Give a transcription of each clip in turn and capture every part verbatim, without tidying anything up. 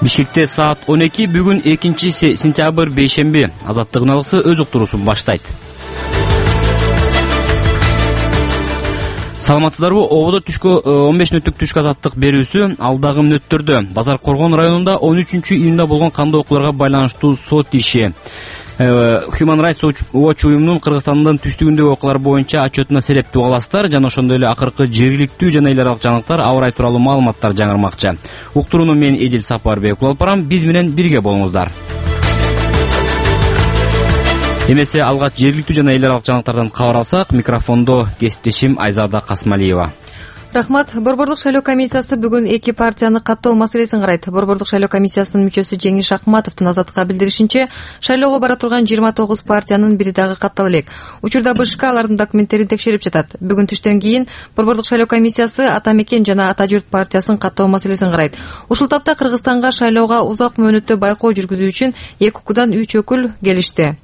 Бишкекте саат он эки бүгүн экинчи сентябрь бейшемби. Азаттык үналысы өз уктуруусун баштайт. Саламатсыздарбы? Ободо түшкө он беш мүнөттүк түшкү азаттык берүүсү алдагы мүнөттөрдө Базар Коргон районунда он үчүнчү июнда болгон кандуу окуяларга байланыштуу сот иши. Human Rights Watch уюмунун Кыргызстандын түштүгүндөгү окуялар боюнча отчетуна серептүү каластар жана ошондой эле акыркы жергиликтүү жана эл аралык жаңылыктар аба ырайы тууралуу маалыматтар жаңырмакчы. Уктурууну мен Эдил Сапарбек улуп барам. Биз менен бирге болуңуздар. Эмесе алгач жергиликтүү жана эл аралык жаңылыктардан кабар алсак, микрофондо кесиптешим Айзада Касмалиева. Рахмат. Борбордук шайлоо комиссиясы бүгүн эки партияны каттоо маселесин карайт. Борбордук шайлоо комиссиясынын мүчөсү Жеңиш Акматовдун Азаттыкка билдиришинче, шайлоого бара турган жыйырма тогуз партиянын бири дагы каттала элек. Учурда БШК алардын документтерин текшерип жатат. Бүгүн түштөн кийин Борбордук шайлоо комиссиясы Ата Мекен жана Ата Журт партиясын каттоо маселесин карайт. Ушул тапта Кыргызстанга шайлоого узак мөөнөттө байкоо жүргүзүү үчүн эки укудан үч өкүл келишти.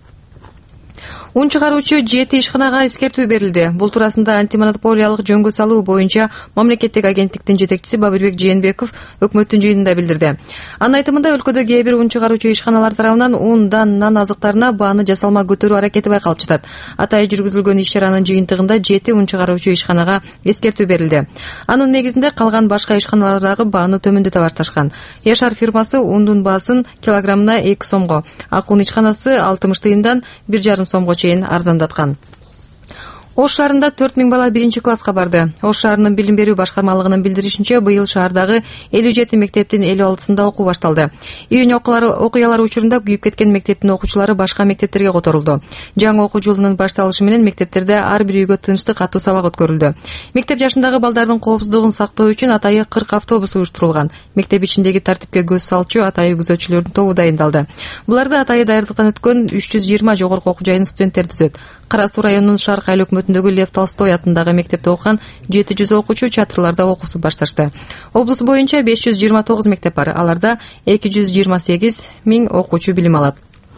Ун чыгаруучу жети ишканага эскертүү берилди. Бул туурасында антимонополиялык жөнгө салуу боюнча мамлекеттик агенттиктин жетекчиси Бабырбек Жээнбеков өкмөттүн жыйынында билдирди. Анын айтымында өлкөдө кээ бир ун чыгаруучу ишканалар тарабынан ундан нан азыктарына бааны жасалма көтөрүү аракети байкалып жатат. Атайы жүргүзүлгөн иш-чаранын жыйынтыгында жети ун чыгаруучу ишканага эскертүү берилди. Анын негизинде калган башка ишканалар дагы бааны төмөндөтө башташкан. Яшар фирмасы ундун баасын килограммына эки сомго, Акун ишканасы алтымыш тыйындан бир жарым сомго чейин арзандаткан. Ош шаарында төрт миң бала биринчи класска барды. Ош шаарынын билим берүү башкармалыгынын билдиришинче, быйыл шаардагы элүү жети мектептин элүү алтысында окуу башталды. Июнь окуялары учурунда күйүп кеткен мектептин окуучулары башка мектептерге которулду. Жаңы окуу жылынын башталышы менен мектептерде ар бир үйгө тынчтык катуу сабак өткөрүлдү. Мектеп жашындагы балдардын коопсуздугун сактоо үчүн атайы кырк автобус уюштурулган. Мектеп ичиндеги тартипке көз салчу атайы күзөтчүлөрдүн тобу дайындалды. Буларды атайы даярдыктан өткөн үч жүз жыйырма жогорку окуу жайынын студенттери түзөт. Кара Суу районунун Шарк айыл өкмөтүндөгү Лев Толстой атындагы мектепте окуган жети жүз окуучу чатырларда окуусун башташты. Облус боюнча беш жүз жыйырма тогуз мектеп бар. Аларда эки жүз жыйырма сегиз миң окуучу билим алат.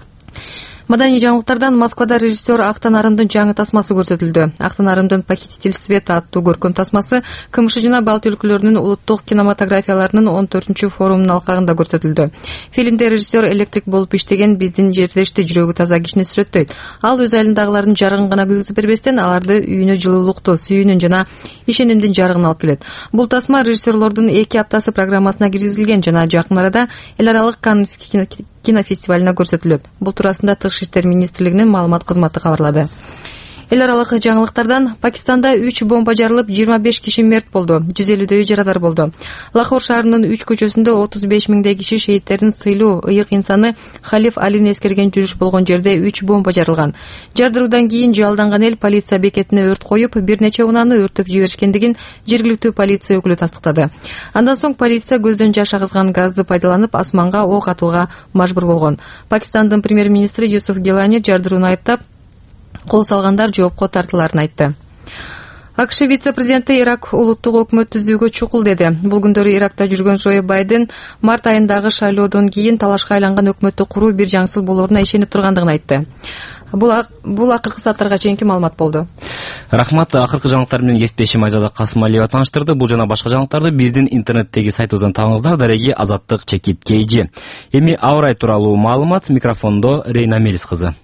Маданий жаңылыктардан Москвада режиссер Актан Арымдын жаңы тасмасы көрсөтүлдү. Актан Арымдын «Похититель света» аттуу көркөм тасмасы КМШ жана Балт өлкөлөрүнүн улуттук кинематографияларынын он төртүнчү форумунун алкагында көрсөтүлдү. Фильмде режиссер электрик болуп иштеген биздин жерлешти жүрөгү таза кишини сүрөттөйт. Ал өз айылындагылардын жарыгын гана күйгүзүп бербестен, аларды үйүнө жылуулукту, сүйүүнүн жана ишенимдин жарыгын алып келет. Бул тасма режиссерлордун эки аптасы программасына киргизилген жана жакын арада эл аралык Канн кинофестивалына көрсөтүлөт. Бул туурасында Тышкы иштер министрлигинин маалымат кызматы кабарлады. Эл аралык жаңылыктардан Пакистанда үч бомба жарылып, жыйырма беш киши мерт болду, жүз элүүдөйү жарадар болду. Лахор шаарынын үч көчөсүндө отуз беш миңдей киши шейиттердин сыйлуу ыйык инсаны Халиф Алини эскерген жүрүш болгон жерде үч бомба жарылган. Жардыруудан кийин жалданган эл полиция бекетине өрт коюп, бир нече унааны өртөп жиберишкендигин жергиликтүү полиция өкүлү тастыктады. Андан соң полиция көздөн жаш агызган газды пайдаланып асманга ок атууга мажбур болгон. Пакистандын премьер-министри Юсуф Гилани жардырууну айыптап, кол салгандар жоопко тартыларын айтты. АКШ вице-президенти Ирак улуттук өкмөт түзүүгө чукул деди. Бул күндөрү Иракта жүргөн Джо Байден март айындагы шайлоодон кийин талашка айланган өкмөттү куруу бир жаңсыл болоруна ишенип тургандыгын айтты. Бул бул акыркы сааттарга чейинки маалымат болду. Рахмат. Акыркы жаңылыктар менен кесиптешим Айзада Касмалиева тааныштырды. Бул жана башка жаңылыктарды биздин интернеттеги сайтыбыздан табыңыздар. Дареги Азаттык чекит кейжи. Эми аба ырайы тууралуу маалымат. Микрофондо Рейна Мелис кызы.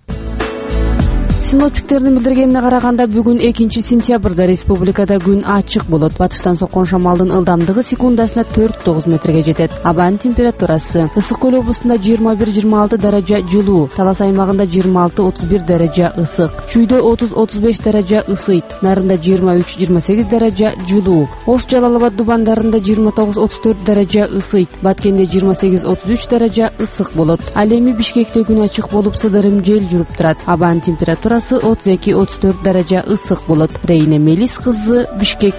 Синоптиктердин билдиргенине караганда бүгүн экинчи сентябрда республикада күн ачык болот. Батыштан соккон шамалдын ылдамдыгы секундасына төрт тогуз метрге жетет. Абанын температурасы: Ысык көл облусунда жыйырма бир жыйырма алты даража жылуу, Талас аймагында жыйырма алты отуз бир даража ысык, Чүйдө отуз отуз беш даража ысыйт, Нарында жыйырма үч жыйырма сегиз даража жылуу, Ош Жалал Абад Дубандарында жыйырма тогуз отуз төрт даража ысыйт, Баткенде жыйырма сегиз отуз үч даража ысык болот. Ал эми Бишкекте күн ачык болуп, сыдырым жел жүрүп турат. Абанын температурасы отуз эки отуз төрт даража ысык болот. Рейна Мелис кызы, Бишкек.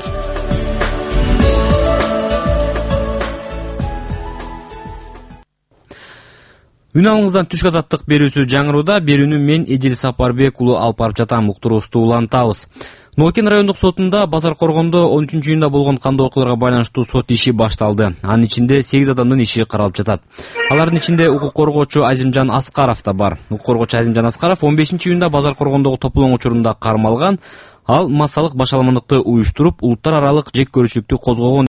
Үн алыңыздан түшкү азаттык берүүсү жаңырууда. Берүүнү мен Эдил Сапарбек уулу алып барып жатам. Уктуруубузду улантабыз. Нокен райондук сотунда Базар Коргондо он үчүнчү июнда болгон кандуу окуяларга байланыштуу сот иши башталды. Анын ичинде сегиз адамдын иши каралып жатат. Алардын ичинде укук коргоочу Азимжан Аскаров да бар. Укук коргоочу Азимжан Аскаров он бешинчи июнда Базар Коргондогу тополоң учурунда кармалган. Ал массалык башаламандыкты уюштуруп, улуттар аралык жек көрүүчүлүктү козгогон